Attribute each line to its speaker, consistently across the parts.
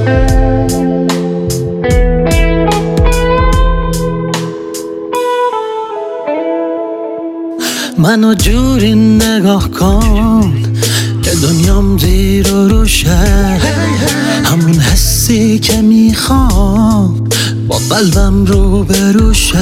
Speaker 1: منو جوری نگاه کن که دنیام زیر و روشه، همون حسی که میخوام با قلبم رو بروشه.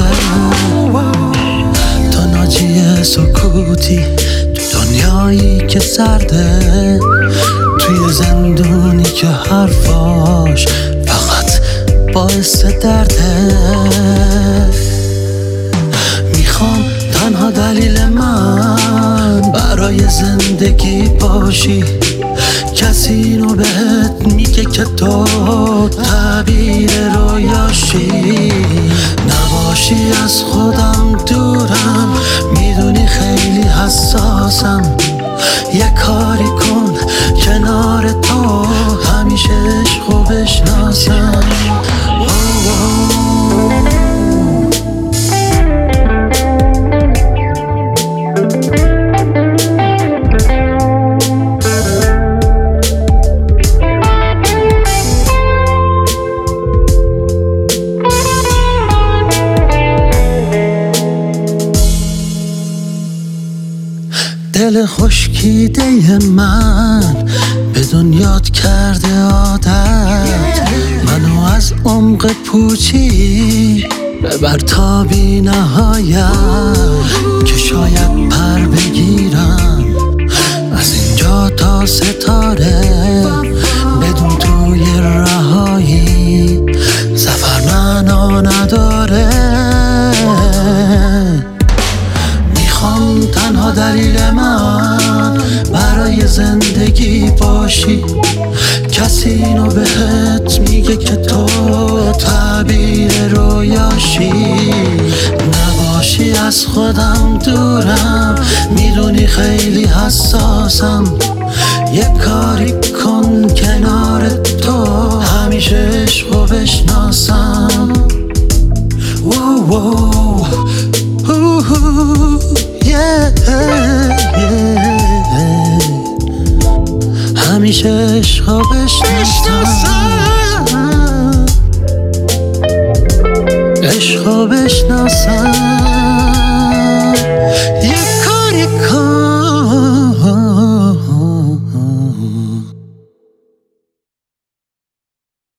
Speaker 1: تو ناجی سکوتی تو دنیایی که سرده، توی زندونی که حرفاش فقط باعث درده. میخوام تنها دلیل من برای زندگی باشی، کسی اینو بهت میگه که تو تعبیر رویاشی. نباشی از خودم دورم، میدونی خیلی حساسم. یه کاری کن کنار تو همیشه عشقو بشناسم. دل خشکیده من به دنیات کرده عادت، منو از عمق پوچی ببر تا بی نهایت، که شاید پر بگیرم از اینجا تا ستاره. بدون توی رهایی سفر معنا نداره. میخوام تنها دلیل من برای زندگی باشی، کسی اینو بهت میگه که تو تعبیر رویاشی. نباشی از خودم دورم، میدونی خیلی حساسم. یه کاری کن کنار تو همیشه عشقو بشناسم. همیشه عشقو بشناسم، عشقو بشناسم. یه کاری کن